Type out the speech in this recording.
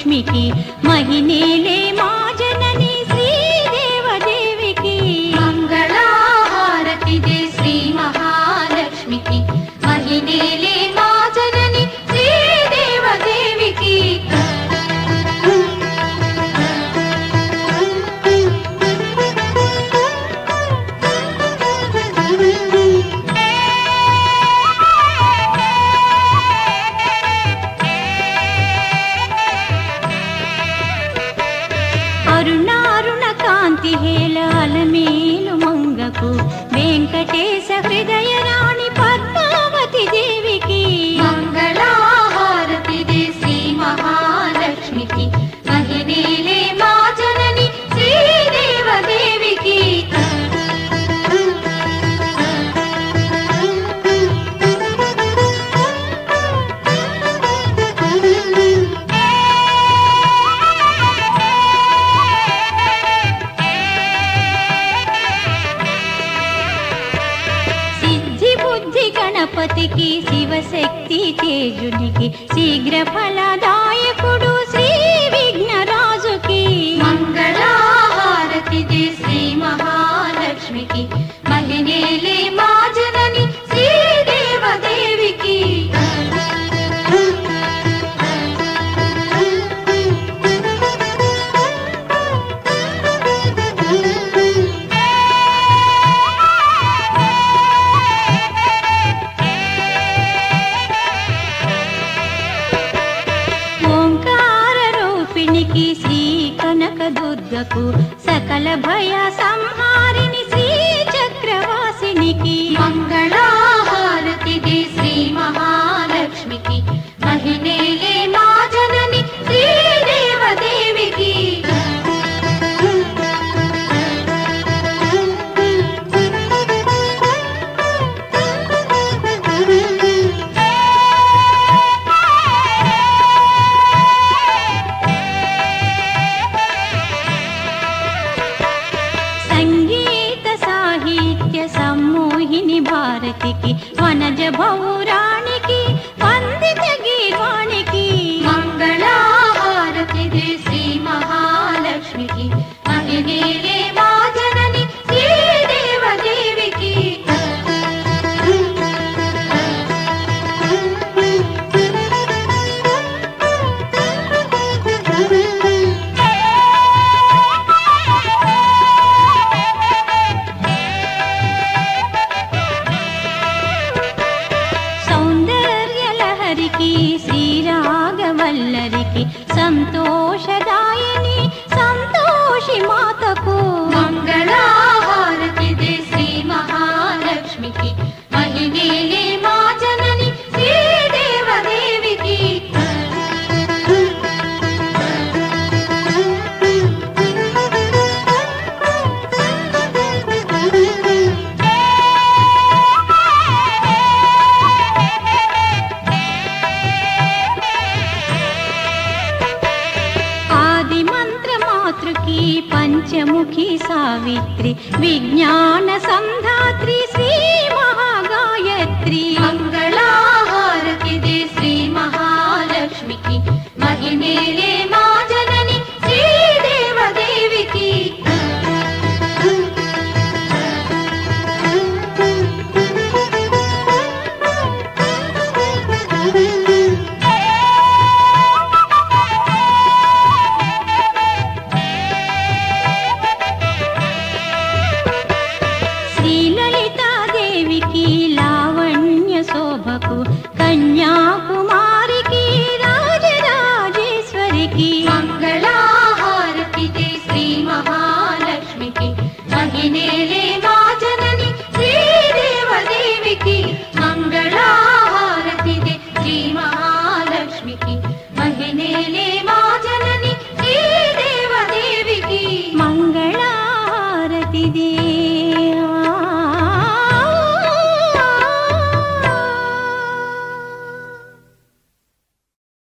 లక్ష్మికి మహినేలే మా జనని శ్రీదేవదేవికి మంగళహారతి దే శ్రీ మహాలక్ష్మికి మహినేలే మా జనని శ్రీదేవదేవికి అరుణారుణ కాంతి హేళాలమేలు మంగకు వెంకటేశ హృదయ రాణి పద్మావతి దేవికి మంగళహారతి దే శ్రీ మహాలక్ష్మికి మహినేలే మా జనని శ్రీదేవదేవికి గణపతికి శివశక్తి తేజునికి శీఘ్ర ఫలదాయకుడు శ్రీ విఘ్నరాజుకి మంగళహారతి దే శ్రీ మహాలక్ష్మికి మహినేలే మా జనని శ్రీదేవదేవికి శ్రీ కనక దుర్గకు సకల భయ సంహారిణి శ్రీ చక్రవాసినికి మంగళహారతి దే శ్రీ మహాలక్ష్మికి మహినేలే మా జనని శ్రీదేవదేవికి సంగీత సాహిత్య సమ్మోహిని భారతికి వనజ భౌరా